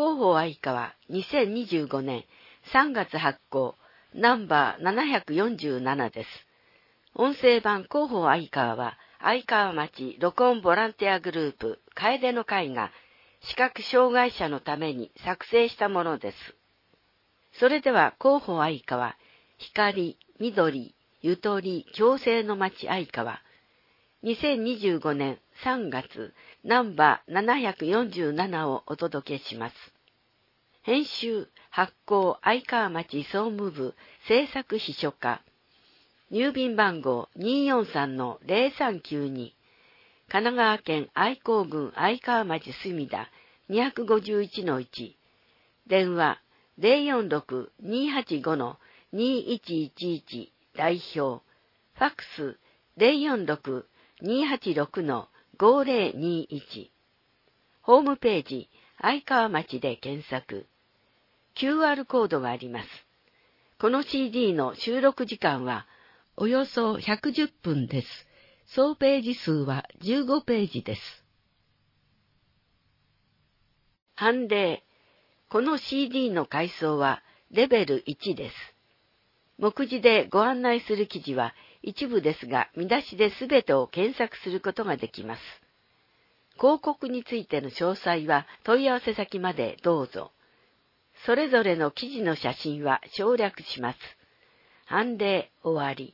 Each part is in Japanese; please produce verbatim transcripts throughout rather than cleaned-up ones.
広報愛川にせんにじゅうごねんさんがつ発行ナンバーななひゃくよんじゅうななです。音声版広報愛川は愛川町録音ボランティアグループ楓の会が視覚障害者のために作成したものです。それでは広報愛川光、緑、ゆとり、共生の町愛川にせんにじゅうごねんさんがつナンバーななひゃくよんじゅうななをお届けします。編集、発行愛川町総務部制作秘書課郵便番号 にーよんさんのゼロさんきゅうに 神奈川県愛甲郡愛川町墨田 にひゃくごじゅういちのいち 電話 ゼロよんろく にーはちご にーいちいちいち 代表ファックス ゼロよんろく にーはちろく ごゼロにいち ホームページ愛川町で検索 キューアール コードがあります。この シーディー の収録時間はおよそひゃくじゅっぷんです。総ページ数はじゅうごページです。判例。この シーディー の階層はレベルいちです。目次でご案内する記事は一部ですが、見出しで全てを検索することができます。広告についての詳細は問い合わせ先までどうぞ。それぞれの記事の写真は省略します。判例終わり。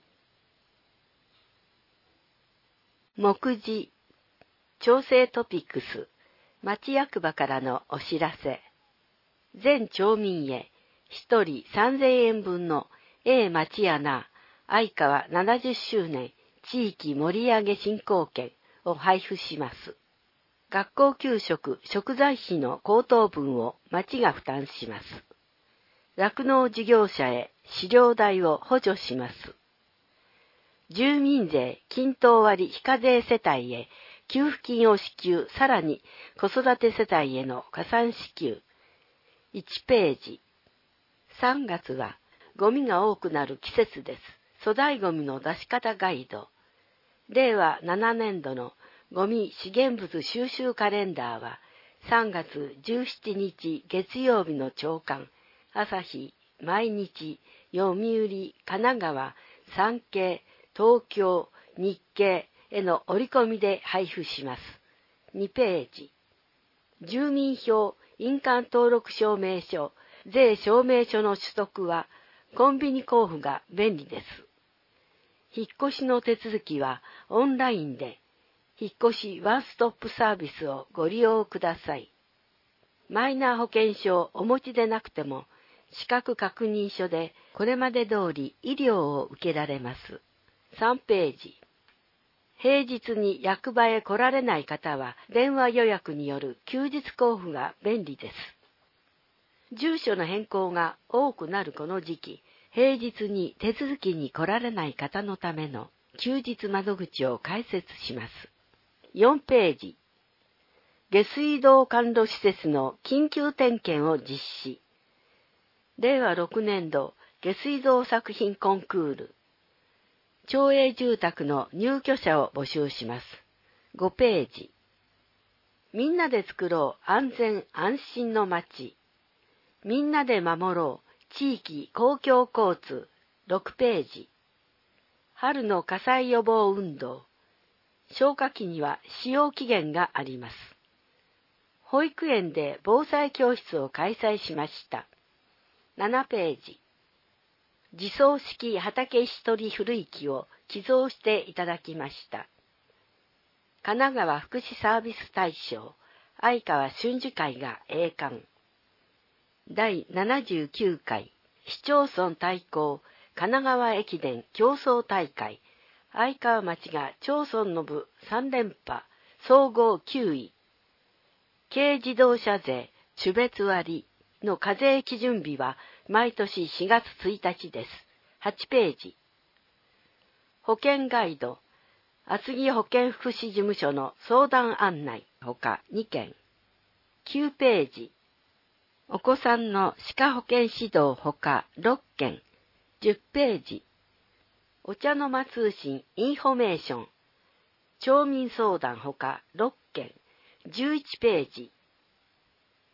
目次、調整トピックス、町役場からのお知らせ。全町民へひとりさんぜんえんぶんの A 町やな愛川ななじゅっしゅうねん地域盛り上げ振興券を配布します。学校給食食材費の高騰分を町が負担します。酪農事業者へ飼料代を補助します。住民税均等割非課税世帯へ給付金を支給、さらに子育て世帯への加算支給。いちページ。さんがつはゴミが多くなる季節です。粗大ゴミの出し方ガイド。れいわななねんどのゴミ資源物収集カレンダーはさんがつじゅうしちにち月曜日の朝刊、朝日、毎日、読売、神奈川、産経、東京、日経への折り込みで配布します。にページ。住民票、印鑑登録証明書、税証明書の取得はコンビニ交付が便利です。引っ越しの手続きはオンラインで、引っ越しワンストップサービスをご利用ください。マイナー保険証をお持ちでなくても、資格確認書でこれまで通り医療を受けられます。さんページ。平日に役場へ来られない方は電話予約による休日交付が便利です。住所の変更が多くなるこの時期、平日に手続きに来られない方のための休日窓口を開設します。よんページ。下水道管路施設の緊急点検を実施。れいわろくねんど下水道作品コンクール。町営住宅の入居者を募集します。ごページ。みんなで作ろう安全安心の街。みんなで守ろう地域公共交通。ろくページ。春の火災予防運動。消火器には使用期限があります。保育園で防災教室を開催しました。ななページ。自走式畑石取り古池を寄贈していただきました。神奈川福祉サービス大賞愛川春樹会が栄冠。だいななじゅうきゅうかい市町村対抗神奈川駅伝競争大会愛川町が町村の部さんれんぱ総合きゅうい。軽自動車税種別割の課税基準日は毎年しがつついたちです。はちページ。保険ガイド、厚木保健福祉事務所の相談案内ほかにけん。きゅうページ。お子さんの歯科保健指導ほかろっけん。じゅっページ。お茶の間通信インフォメーション。町民相談ほかろっけん。じゅういちページ。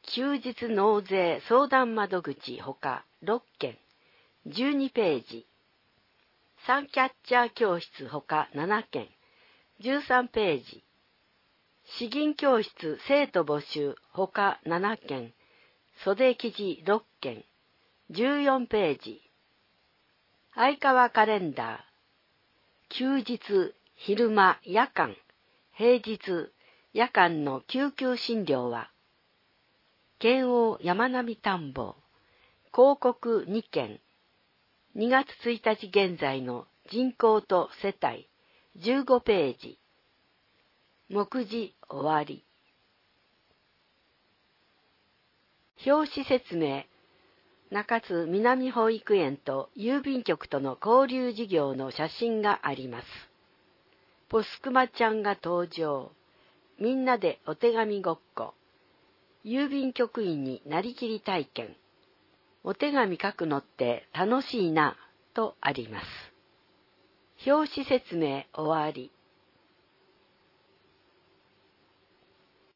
休日納税相談窓口ほかろっけん、じゅうにページ。サンキャッチャー教室ほかななけん、じゅうさんページ。詩吟教室生徒募集ほかななけん、袖記事ろっけん、じゅうよんページ。相川カレンダー。休日、昼間、夜間、平日、夜間の救急診療は、県央山並田んぼ、広告にけん、にがつついたち現在の人口と世帯、じゅうごページ。目次終わり。表紙説明。中津南保育園と郵便局との交流事業の写真があります。ポスクマちゃんが登場。みんなでお手紙ごっこ。郵便局員になりきり体験。お手紙書くのって楽しいな、とあります。表紙説明終わり。